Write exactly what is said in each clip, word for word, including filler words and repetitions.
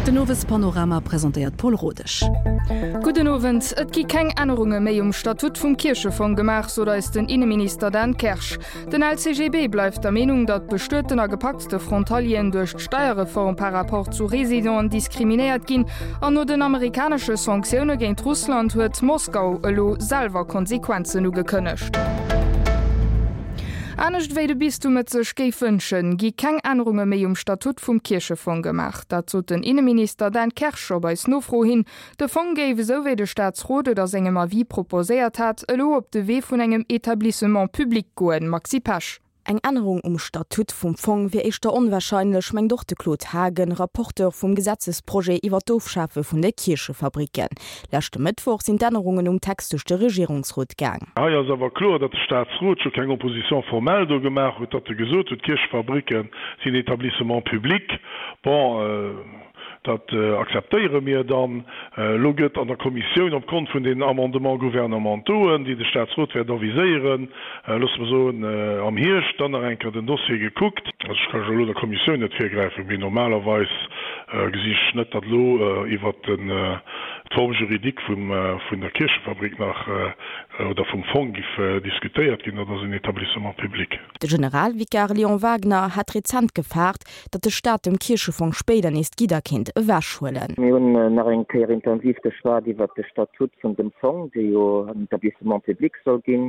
De nowes Panorama präsentiert Paul Rodech. Guten Abend. Et gi keng Änderungen méi um Statut vum Kirchefonds gemach, so da ist den Innenminister Dan Kersch. Den L C G B bleibt der Meinung, dat bestörtener gepackte Frontalien durch Steuerreform par rapport zu Residenten diskriminiert gin, an no den amerikanische Sanktionen gegen Russland huet Moskau elo selber Konsequenzen nu gekënnecht. Anecht wéi de Bistum met sech géif wënschen, gi keng Änderungen méi um Statut vum Kirchefonds gemacht. Dazu den Innenminister Dan Kerscher beis nofro hin, de Fonds géiwe so wéi de Staatsrode der engem Avis proposéiert hat, elo op de Wee vun engem Etablissement publik goen Maxi Pasch. Eng Änderung um Statut vum Fonds wie eichter onwahrscheinlich meng doch de Claude Hagen, Rapporteur vum Gesetzesprojekt iwwer d'Ofschafe vun der Kirchefabriken. Lächte Mittwoch sind Änderungen um textech de Regierungsrot gang. Ah ja, awer klar, dat der Staatsrot schon keng Opposition formell do gemacht huet, dat er gesot huet Kirchfabriken sind Etablissement publik. Bon, äh, dat äh, akzeteiere mir dann äh, loget an der Kommission opgrund vun den Amendement gouvernementalen, die de Staatsrot werden aviseieren, äh, los so äh, am Hirsch dann enker den Dossier geguckt. Ich kann schon der Kommission net firgreifen, wie normalerweise äh, gesicht net dat lo äh, iwwer den äh, Form juridik vum äh, vun der Kirchenfabrik nach äh, oder vum Fonds gif äh, diskutiert gin oder ein Etablissement publik. Der Generalvikar Leon Wagner hat rezent gefragt, dat de Staat dem Kirchefonds später ist Giderkind wäschwelen. Wir haben nach ein sehr intensiv geschwar über das Statut von dem Fonds, die ja ein Etablissement publik soll gehen,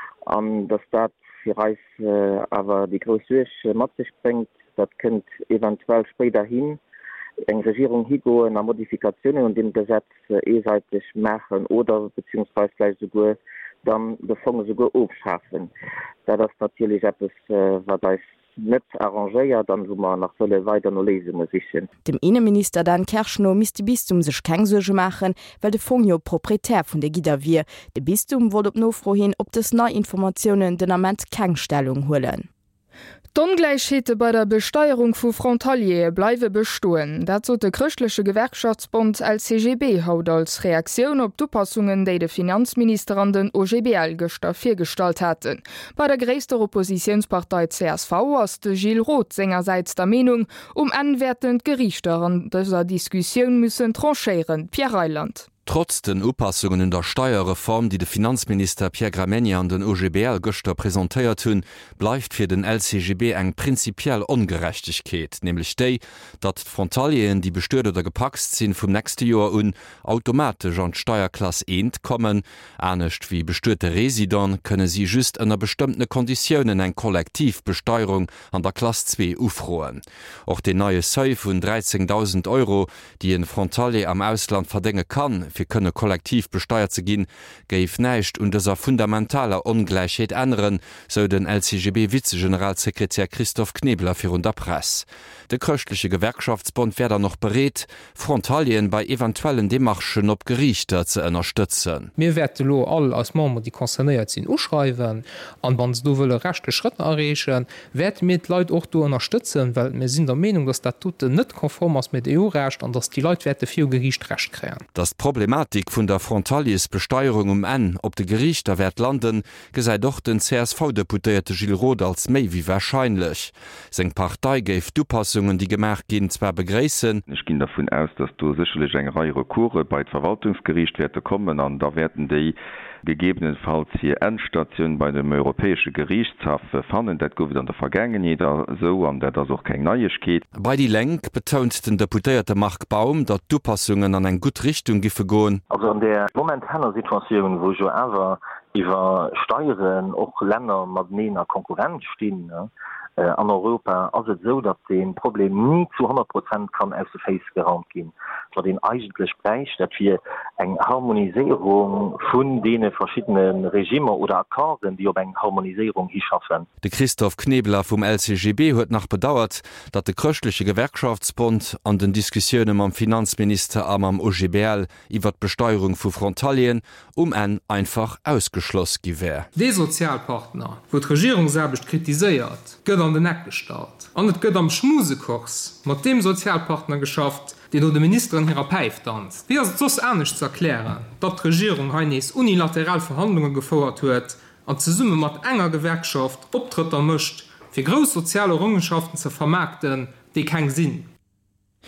an der Staat für Reis äh, aber die größte Matze bringt, das könnte eventuell später hin eng Regierung higo einer Modifikationen und dem Gesetz äh, eseitig machen oder beziehungsweise vielleicht sogar dann de Fonds sogar aufschaffen. Da das natürlich etwas, äh, was da net arrangeiert, dann wo man nach volle weiter no lesen muss ich. Dem Innenminister Dan Kerschno mis die Bistum sech keng Sorge machen, weil de Fonds jo proprietär vun der Gider wie. De Bistum wurde op nofro hin, ob des neue Informationen den Amment Kengstellung hullen. D'Ongleichheete bei der Besteuerung vu Frontalier bleiwe bestoen. Dazu de christliche Gewerkschaftsbund L C G B haut als Reaktion op d'Upassungen, déi de Finanzminister an den O G B L-Gëster firstalt hatten. Bei der gréisster Oppositionspartei C S V ass de Gilles Roth sengerseits der Meinung, um anwertend Gerichter an dëser Diskussion müssen trancheieren. Pierre Reiland. Trotz den Upassungen in der Steuerreform, die de Finanzminister Pierre Gramegna an den O G B L Göster präsentiert hunn, bleibt fir den L C G B eng prinzipiell Ungerechtigkeit, nämlich déi, dat Frontalien, die bestört oder gepackt sind vom nächste Jahr un automatisch an Steuerklasse eins kommen, ernstcht wie bestörte Residenten könne sie just einer bestimmten Konditionen eng Kollektivbesteuerung an der Klasse zwei ufroen. Auch den neue Seuil von dreizehntausend Euro, die ein Frontalier am Ausland verdenken kann, fir könne kollektiv besteuert ze gin, geif neicht und dieser fundamentaler Ungleichheit ändern, so den L C G B Vizegeneralsekretär Christoph Knebler für der Presse. Der christliche Gewerkschaftsbund werde noch berät, Frontalien bei eventuellen Demarchen op Gerichter zu unterstützen. Mir werden lo all als Mama, die konzerniert sind, ausschreiben, an wenn du will rechte Schritte erreichen, werden mit Leute auch du unterstützen, weil wir sind der Meinung, dass das Statut nicht konform ist mit E U-Recht und dass die Leute werden für Gericht Recht kriegen. Das Problematik vun der Frontaliesbesteuerung um en op de Gerichter werd landen, gesei doch den C S V-Deputierte Gilles Roth als méi wie wahrscheinlich. Seng Partei geif Dupassungen, die gemerk gin zwar begräessen. Ich ging davon aus, dass du sicherlich eng Reihe Rekurre bei Verwaltungsgericht werde kommen, an da werden die gegebenenfalls hier Endstation bei dem Europäische Gerichtshof fanden, dat go an der Vergangenheit so, an der das auch kein Neues geht. Bei die Lenk betont den Deputierte Mark Baum, dat Dupassungen an eng gut Richtung gife goen. Also an der momentaner Situation, wo jo ever iwwer Steuern och Länder mat nener Konkurrenz stehen, ne? Äh, an Europa as het so, dat den Problem nie zu hundert Prozent kann aus der Face geraumt gehen. Wat den eigentlich bleicht, dat wir eng Harmonisierung vun dene verschiedenen Regime oder Akkorden, die op eng Harmonisierung hi schaffen. De Christoph Knebler vom L C G B huet nach bedauert, dat de christliche Gewerkschaftsbund an den Diskussionen am Finanzminister am am O G B L iwwer Besteuerung vu Frontalien um en einfach ausgeschloss gewär. De Sozialpartner, wo d Regierung selbst kritisiert, gëtt an den Neck gestart. An net gëtt am Schmusekurs mat dem Sozialpartner geschafft, den nur de Ministerin ihrer Peif tanzt. Wie ist das ernst zu erklären, dat die Regierung heinis unilateral Verhandlungen gefordert huet, an ze Summe mat enger Gewerkschaft optritter mischt, fir groß soziale Errungenschaften zu vermarkten, die keinen Sinn.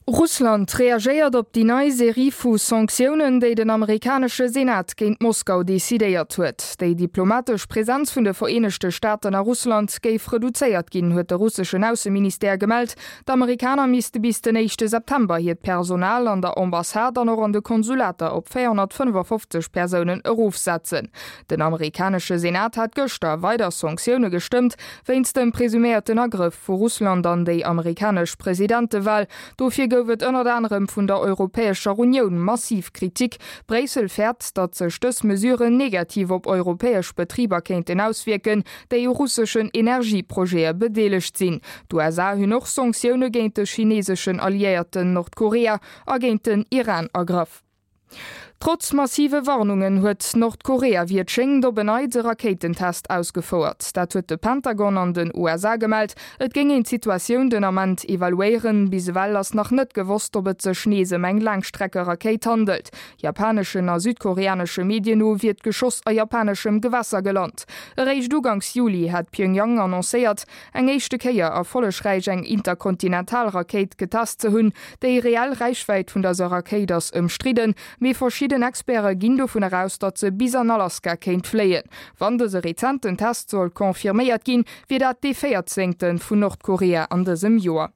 Russland reagiert op die neue Serie vu Sanktionen, déi den amerikanische Senat géint Moskau desideiert huet. Dei diplomatisch Präsenz vun de Vereinigte Staaten a Russland géif reduzéiert ginn huet de russsischen Außenminister gemeldt. D'Amerikaner miste bis den nächste September hiet Personal an der Ambassade an noch an de Konsulater op vierhundertfünfundfünfzig Personen errufsetzen. Den amerikanische Senat hat gëster weiter Sanktionen gestimmt, wennns dem presumierten Ergriff vu Russland an déi amerikasch Präsidentewahl dofir wird ënner anderem vun der Europäischer Union massiv Kritik. Bresel fährt, dat se stöss mesureure negativ op europäesch Betrieber kenten auswirken, déi russsischen Energieprojekte bedeligt sinn. Du U S A hunn noch Sanktionen géint de chinesischen Alliierten Nordkorea a géint den Iran ergriff. Trotz massive Warnungen huet Nordkorea wie Tsching do beneide Raketentest ausgefoert. Dat huet de Pentagon an den U S A gemeldt, et ging in Situationun den amment evaluieren, bis well ass noch net gewost, ob et ze Schneesem eng Langstrecke Raket handelt. Japanischen a südkoreanische Medien wird Geschoss a japanischem Gewässer gelandt. Reich dugangs Juli hat Pyongyang annoncéiert, eng eischchte Keier a vollereich eng Interkontinentalraket getast ze hunn, déi real Reichweit vun der Raket ass ëmstriden, mé verschieden Den Experte ginn davon heraus, dat ze bis an Alaska kenint fleien. Wann dese rezenten Test soll konfirméiert ginn, wie dat de vierzehnten vun Nordkorea an desem Joer.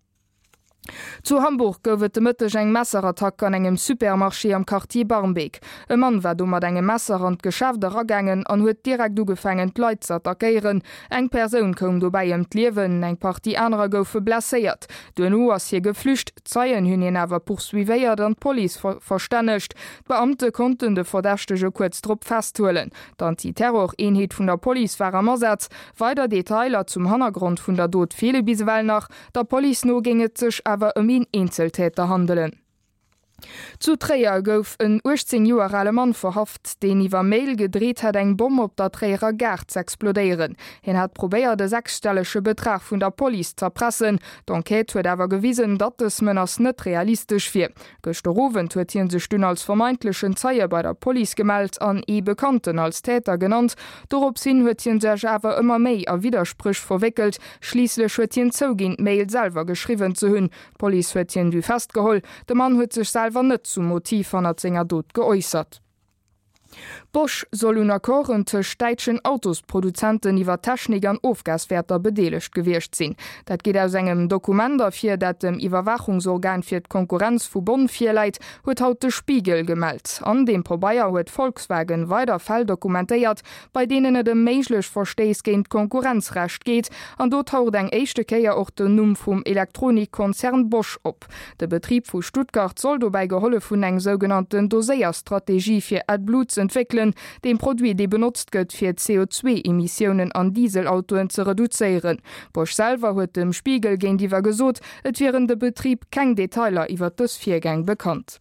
Zu Hamburg goufet de Mëtteg eng Messerattack an engem Supermarché am Quartier Barmbek. E Mann war do mat engem Messer an d'Geschäfter ragängen an huet direkt ugefengen Leiit ze attackéieren. Eng Persoun kom dobäiem d'Liewen, eng Partie anrer goufe blesséiert. Den U ass hi geflücht, Zeien hunn en awer poursuivéiert an d'Police ver verstännecht. Beamte konnten de Verdächtege kurz drop festhuelen. D'Antiterror-Eenheet vun der Police war am Ersatz. Weider Detailer zum Hannergrund vun der Dod fehle biswell nach. Der Police no ginget sech awer um in Einzeltäter handelen. Zu Träier gouf en achtzehn Joer Mann verhaft, den iwwer Mail gedreht hat eng Bomb op der Träger Gerz explodeieren. Hin hat probéiert de sechsstellesche Betrag vun der Police zerpressen, d'Enquête huet awer gewiesen, dat es Mënners net realistisch fir. Gestorowen huet hien sech dun als vermeintlichen Zeier bei der Police gemeldt an e Bekannten als Täter genannt, dorop sinn huet hien sech awer ëmmer méi a Widersprüch verwickelt, schliesslech huet hien zougin Mail selber geschriwen ze hunn. Police huet hien du festgeholl, de Mann huet sech selber net zum Motiv an der Zinger Dod geäußert. Bosch soll un Akkoren tech deitschen Autosproduzenten iwwer Technik an Ofgaswärter bedeelecht gewircht sinn. Dat geht aus engem Dokumenter fir dat dem Iwerwachungsorgan fir d Konkurrenz vu Bonn fir Leiit huet haut de Spiegel gemeldt. An dem Probaier huet Volkswagen weiter Fall dokumentéiert, bei denen et dem méiglech Verstees géint Konkurrenzrecht geht, an dot haut eng éischchte Keier och den Numm vum Elektronikkonzern Bosch op. De Betrieb vu Stuttgart soll dobei geholle vun eng sogenannten Doséierstrategie fir AdBlue entwickeln, dem Produkt de benutzt gëtt fir C O zwei Emissionen an Dieselautoen ze reduzieren. Bosch selber huet dem Spiegel géint iwwer gesot, et wären de Betrieb keng Detailer iwwer des Viergang bekannt.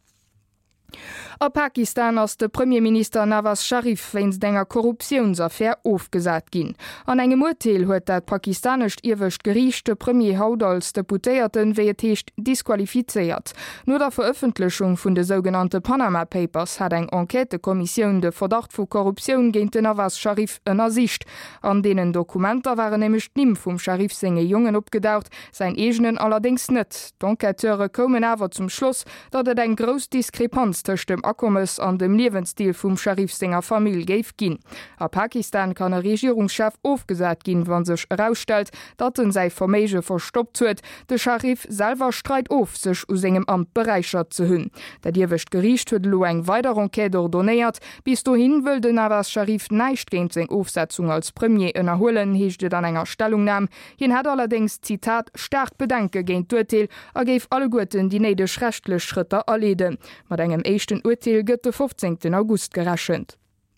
A Pakistan ass de Premierminister Nawaz Sharif wenns denger Korruptionsaffaire aufgesat ginn. An engem Urteil huet dat pakistanecht irwecht gerichte Premier Haut als Deputéierten weetecht disqualifiziert. Nur der Veröffentlichung vun de sogenannte Panama Papers hat eng Enquetekommission de Verdacht vu Korruption géint den Nawaz Sharif ënner Sicht. An denen Dokumenter waren nemmecht nimm vum Sharif senge Jungen opgedauert, sein egenen allerdings net. D'Enqueteure kommen awer zum Schluss, dat et eng gros Diskrepanz tech dem Akkommes an dem Lebensstil vum Sharifsinger Familie geif ginn. A Pakistan kann der Regierungschef aufgesat ginn, wann sech herausstel, dat en sei Verméige verstoppt huet, de Sharif selber streit of sech us engem Amt bereichert ze hunn. Dat Dirwecht gericht huet lo eng weiter Enquête ordonnéiert, bis du hin wëll den Nawaz Sharif neicht géint seg Aufsetzung als Premier ënnerholen, heechte an enger Stellungnahme. Hien hat allerdings Zitat stark bedanke géint d'Urteil, a géif alle Guten die neidech rechtlech Schritter erleden. Mat engem echten Urteil gëtt de fünfzehnten August gerechnet.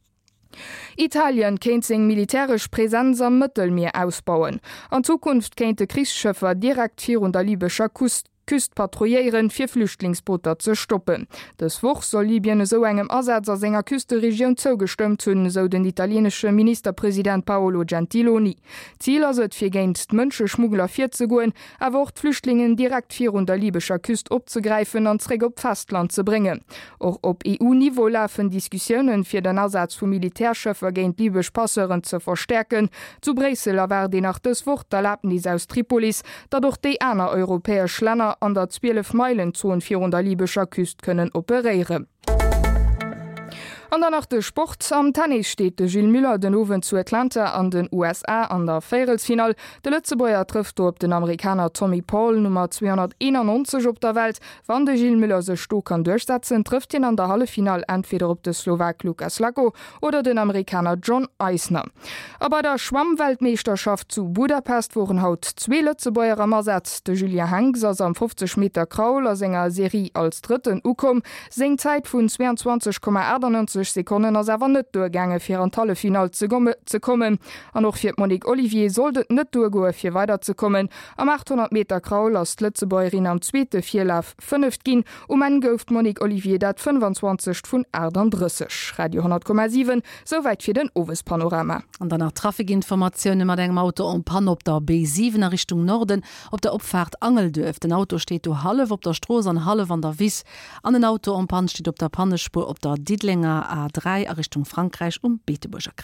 Italien kennt seg militärisch Präsenz am Mittelmeer ausbauen. An Zukunft kennt de Kriegsschëffer direkt vir der libyscher Kust Küst patrouieren fir Flüchtlingsbooter ze stoppen. Des Woch soll Libyen so engem Ersatzer senger Küsteregion zougestimmt hunn, so den italiensche Ministerpräsident Paolo Gentiloni. Ziel ass et fir géint d'Mënsche Schmuggler fir ze goen, awer och Flüchtlingen direkt vir der libyscher Küst opzegreifen an d'Reg op Festland ze bringen. Och op E U-Niveau lafen Diskussionen fir den Ersatz vu Militärschëffer géint libysch Passeuren ze verstärken. Zu Bresel awer de nach des Woch erlaubten dies aus Tripolis, dat doch déi aner europäesch Länner Männer an der zwölf Meilenzone vir der libyscher Küst können operieren. An der nach de Sport am Tennis steht de Gilles Müller den Owen zu Atlanta an den U S A an der Fairelsfinal. De Lützebäuer trifft op den Amerikaner Tommy Paul Nummer zweihunderteinundneunzig op der Welt. Wann de Gilles Müller se Sto kann durchsetzen, trifft ihn an der Hallefinal entweder op de Slowak Lukas Lago oder den Amerikaner John Eisner. Aber der Schwammweltmeisterschaft zu Budapest woren haut zwei Lützebäuer am Ersatz. De Julia Hanks ass am fünfzig Meter Krauler Sänger Serie als dritten Ukom seng Zeit vun zweiundzwanzig Komma neunundachtzig Sekunden as erwer net Durchgänge fir an talle Final ze kommen. An noch fir Monique Olivier sollt net Durgoe fir weiterzukommen. Am achthundert Meter Kraul as Lützebäuerin am zweite Vierlauf fünft gin, um en gouft Monique Olivier dat fünfundzwanzig vun Erdern Brüssech. Radio hundert Komma sieben soweit fir den Owes Panorama. An danach Trafikinformationen mat engem Auto om Pan op der B sieben er Richtung Norden op der Opfahrt Angel dürft. Den Auto steht o Halle op der Stroos an Halle van der Wiss. An den Auto om Pan steht op der Pannespur op der Diedlinger A drei Richtung Frankreich um Beeteburger